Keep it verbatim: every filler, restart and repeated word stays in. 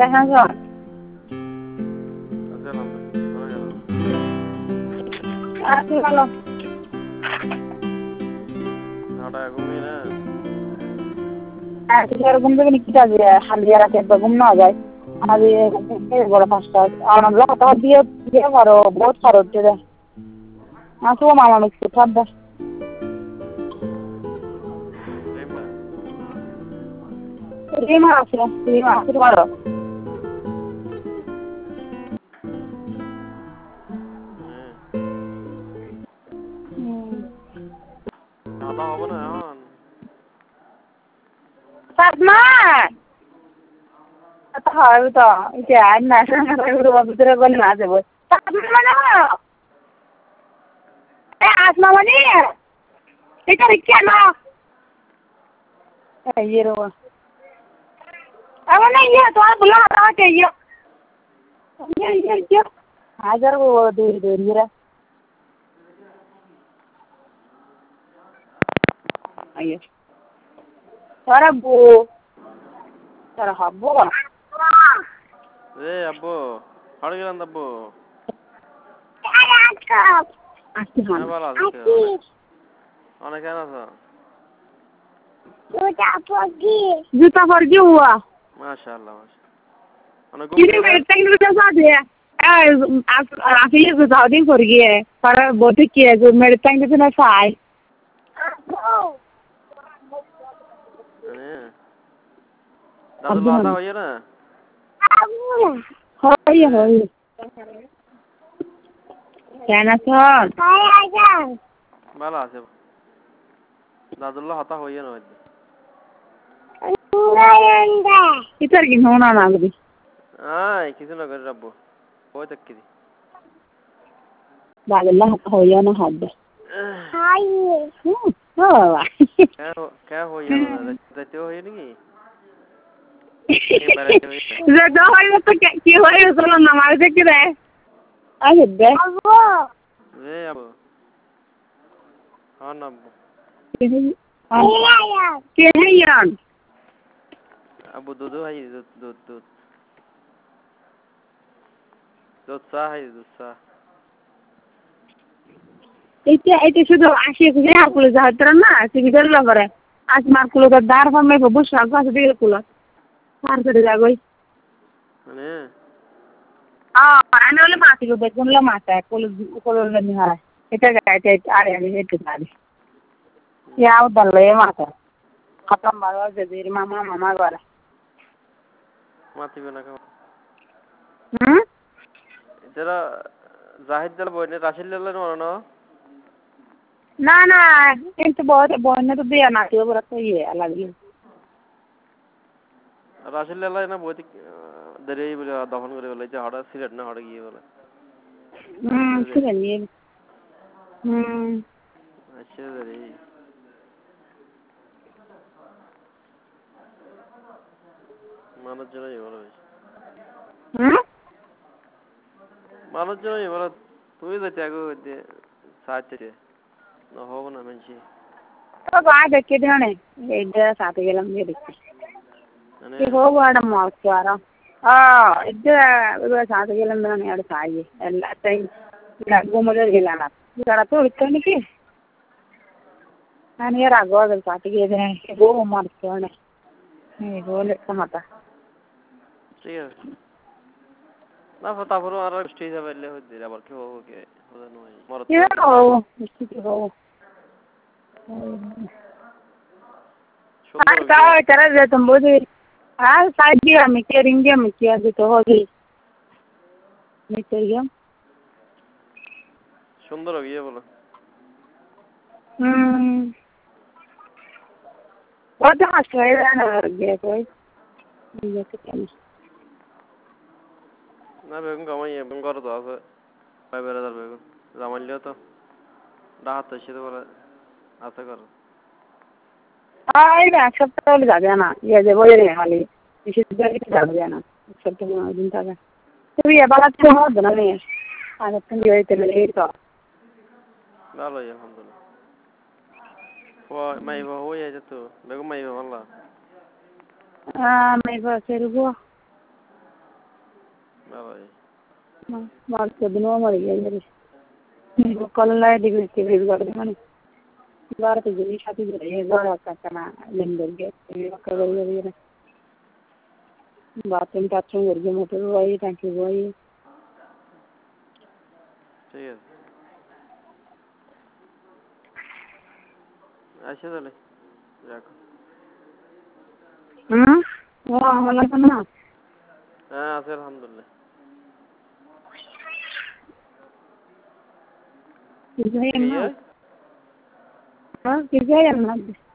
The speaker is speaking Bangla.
কেমন আছো? আছি ভালো। ঘুম থেকে নিতে যাবে হালিয়া রাতে একবার ঘুম না যায় আমাদের বড় পাঁচটা আমরা কথা দিয়ে দিয়ে পারো বহুত পারো উঠে আসো মামা মিষ্টি খাদ্য রিমা আছে রিমা আছে পারো হাতা হবে না এখন সাদমা তো হয় তো এটা আর না শুরু ভিতরে বল না যাবো সাদমা না এ আসমা মানে এটা কেন এই রো अब नहीं ये तो बुला रहा है ये ये ये ये हाजार वो दूर दूर ही रहा आइए सारा बो सारा हब्बो ए अब्बो हड़ गया ना अब्बो आस्ती हाँ आस्ती अने क्या ना था जूता फर्जी जूता फर्जी हुआ माशाल्लाह माशाल्लाह किसी में टैंक के साथ है आप आप ये जूता दिन फर्जी है पर बहुत ही किया जो मेरे टैंक के साथ आए अने दादू लाता हो ये ना होई होई क्या ना सर बाला से दादू ला हाता हो ये ना इधर की होना ना कभी हाँ किसी ना कर रब्बो कोई तक की दादू ला हाता हो ये ना हाथ दे हाय हाँ क्या हो क्या हो ये ना रहते हो ये नहीं ज़्यादा हो ये तो क्या क्या हो ये तो ना मार दे क्या है आगे दे अब्बो ये अब्बो हाँ ना अब्बो क्या है यार अब्बो दूध है ये दूध दूध दूध दूध सा है दूध सा इतने इतने शुद्ध आशी के लिए आपको लोग जाते हैं ना सिविल लग रहा है आज मार्क लोग दार फॉर्म में बहुत शाखा से दिए कुला मार कर दिया कोई अने हाँ आने वाले मार्क लोग देखो ना मारता है कोल कोल नहीं आ रहा है इतना क्या है आ रहा है इतना आ रहा है या उधर ले मारता है खत्म बार जज़ीर मामा मामा वाला माती बना का हम्म जरा जाहिद जल बोलने राशिद ले लेना वाला ना ना ना इनको बहुत बोलने तो दिया ना क्यों बोलते ही है अलग ही राशिद ले लेना बहुत ही दरिया बोले दफन करे बोले जो हड़ा सिलेट ना हड़ा ये बोले हम्म सिलेट ये हम्म अच्छा दरिया मानो चलो ये बोले हम्म मानो चलो ये बोले तू ही तो त्यागो दे साथ चले ना हो ना मंची तो बाहर देखे थे उन्हें इधर साथ ही गलम ये देखते ये हो वाड़ा मौसवारा हाँ इधर इधर साथ ही गलम में यार साये अल्लाह ताई लागू मुझे गिलाना जरा तो इतना नहीं कि अने यार आगो अगर साथ ही गए वो मार के उन्हें ये वो लेकर मता ठीक है ना पता करो आरा स्टेज पे ले हो दिया बार क्यों हो गया उधर नहीं मरत ये हो इसकी हो हाँ क्या करा जाए तुम बोले हाँ शादी हम क्या रिंगे हम क्या भी तो होगी नहीं चाहिए सुंदर हो गया बोलो हम्म वो तो आज कह रहा ना गया कोई ये तो क्या ना बेगम कमाई है बेगम करो तो आसे पाई बेरा दर बेगम ज़मान लिया तो राहत तो इसी तो बोला आसे करो हाँ ये ना सब तो ले जाते हैं ना ये जब वो ये रहने वाली इसी तरह की जाते हैं ना सब तो ना दिन तक तो ये बात तो हो ना नहीं है आज तुम ये तो ले तो डालो ये अल्हम्दुलिल्लाह वो मैं वो हो ये जतो बेगम मैं वो वाला हाँ मैं बस फिर वो ভালোই মার্কেট দিনও মরে গেছে কল্লায় ডিগ্রি টিগ্রি করে মানে বারোতে গেলি সাথে গেলে এগারো টাকা না লেনদেনকে বাথরুম টাথরুম করবে মোটর বই ট্যাঙ্কি বই ঠিক আছে আচ্ছা তাহলে রাখো হুম ও আমার লাগবে না হ্যাঁ আছে আলহামদুলিল্লাহ किसी ठीक है ना हाँ किसी है ना